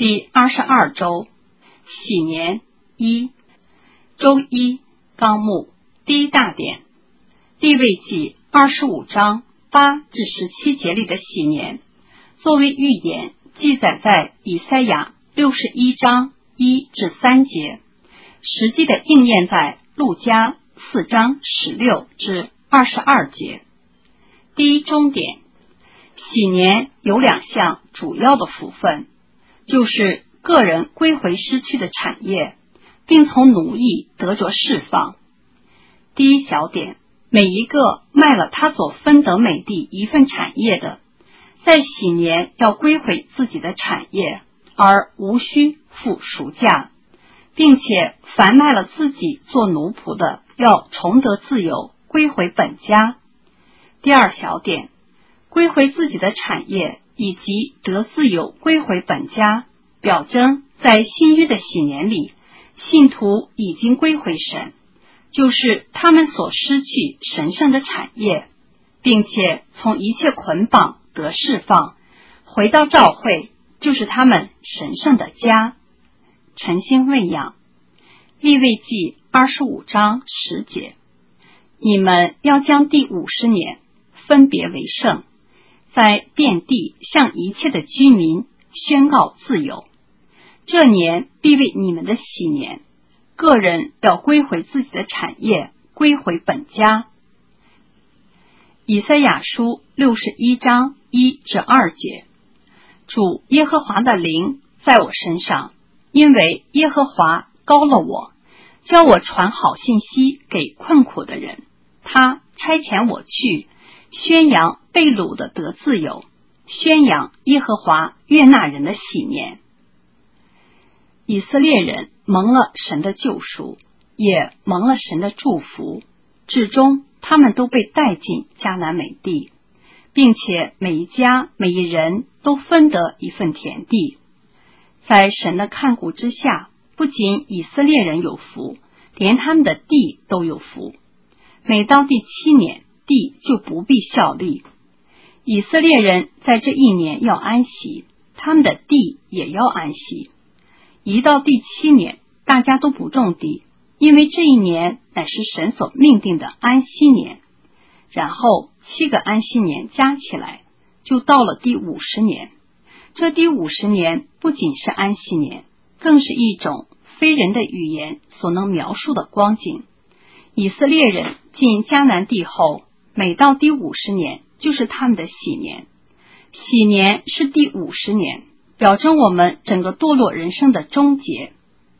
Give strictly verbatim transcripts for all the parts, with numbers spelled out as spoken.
第二十二周，喜年一，周一，纲目第一大点，利未记二十五章八至十七节里的喜年，作为预言记载在以赛亚六十一章一至三节，实际的应验在路加四章十六至二十二节。第一中点，喜年有两项主要的福分，就是个人归回失去的产业，并从奴役得着释放。第一小点，每一个卖了他所分得美地一份产业的，在喜年要归回自己的产业，而无需付赎价，并且凡卖了自己做奴仆的，要重得自由，归回本家。第二小点，归回自己的产业以及得自由归回本家，表征在新约的喜年里，信徒已经归回神，就是他们所失去神圣的产业，并且从一切捆绑得释放，回到教会，就是他们神圣的家。晨星喂养，利未记二十五章十节，你们要将第五十年分别为圣，在遍地向一切的居民宣告自由。这年必为你们的喜年，个人要归回自己的产业，归回本家。以赛亚书六十一章一至二节，主耶和华的灵在我身上，因为耶和华膏了我，叫我传好信息给困苦的人，他差遣我去宣扬被掳的得自由，宣扬耶和华悦纳人的喜年。以色列人蒙了神的救赎，也蒙了神的祝福，至终他们都被带进迦南美地，并且每一家每一人都分得一份田地。在神的看顾之下，不仅以色列人有福，连他们的地都有福。每到第七年，地就不必效力。以色列人在这一年要安息，他们的地也要安息。一到第七年，大家都不种地，因为这一年乃是神所命定的安息年。然后七个安息年加起来，就到了第五十年。这第五十年不仅是安息年，更是一种非人的语言所能描述的光景。以色列人进迦南地后，每到第五十年就是他们的喜年。喜年是第五十年，表征我们整个堕落人生的终结。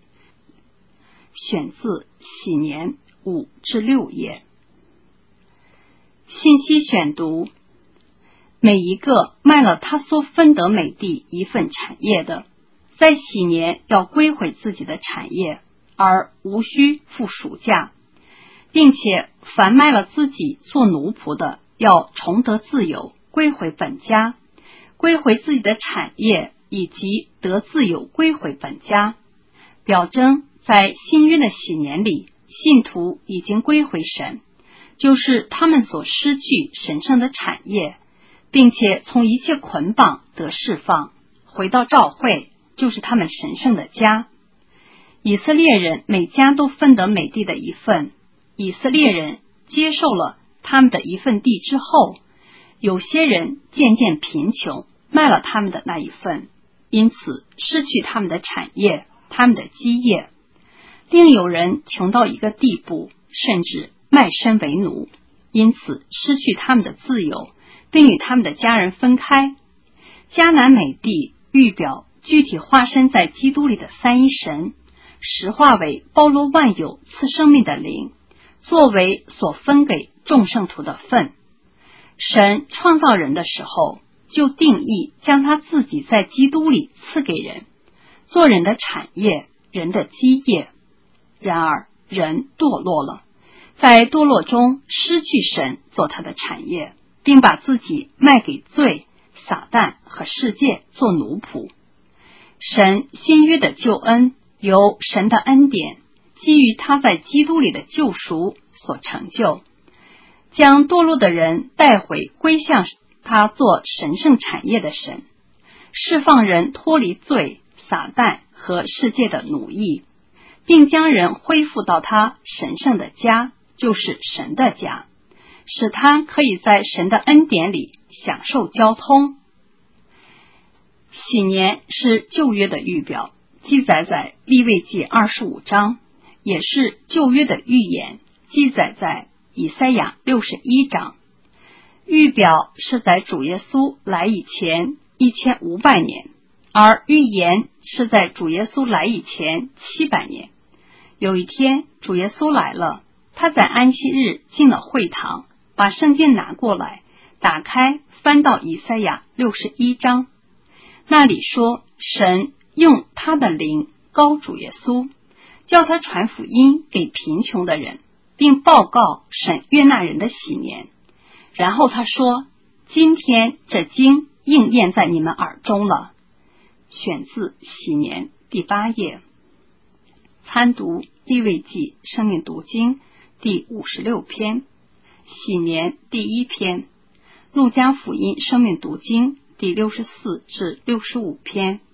选自喜年五至六页。信息选读，每一个卖了他所分得美地一份产业的，在喜年要归回自己的产业，而无需付赎价，并且凡卖了自己做奴仆的，要重得自由，归回本家，归回自己的产业以及得自由归回本家，表征在新约的喜年里，信徒已经归回神，就是他们所失去神圣的产业，并且从一切捆绑得释放，回到教会，就是他们神圣的家。以色列人每家都分得美地的一份，以色列人接受了他们的一份地之后，有些人渐渐贫穷，卖了他们的那一份，因此失去他们的产业，他们的基业。另有人穷到一个地步，甚至卖身为奴，因此失去他们的自由，并与他们的家人分开。迦南美地预表具体化身在基督里的三一神，实化为包罗万有赐生命的灵，作为所分给众圣徒的份。神创造人的时候，就定义将他自己在基督里赐给人，做人的产业，人的基业。然而人堕落了，在堕落中失去神做他的产业，并把自己卖给罪、撒旦和世界做奴仆。神新约的救恩由神的恩典基于他在基督里的救赎所成就，将堕落的人带回归向他做神圣产业的神，释放人脱离罪、 撒旦和世界的奴役，并将人恢复到他神圣的家，就是神的家，使他可以在神的恩典里享受交通。喜年是旧约的预表，记载在利未记二十五章，也是旧约的预言，记载在以赛亚六十一章。预表是在主耶稣来以前一千五百年，而预言是在主耶稣来以前七百年。有一天主耶稣来了，他在安息日进了会堂，把圣经拿过来，打开翻到以赛亚六十一章，那里说神用他的灵膏主耶稣，叫他传福音给贫穷的人，并报告神悦纳人的喜年。然后他说，今天这经应验在你们耳中了。选自喜年第八页。参读利未记生命读经第五十六篇，喜年第一篇，路加福音生命读经第六十四至六十五篇。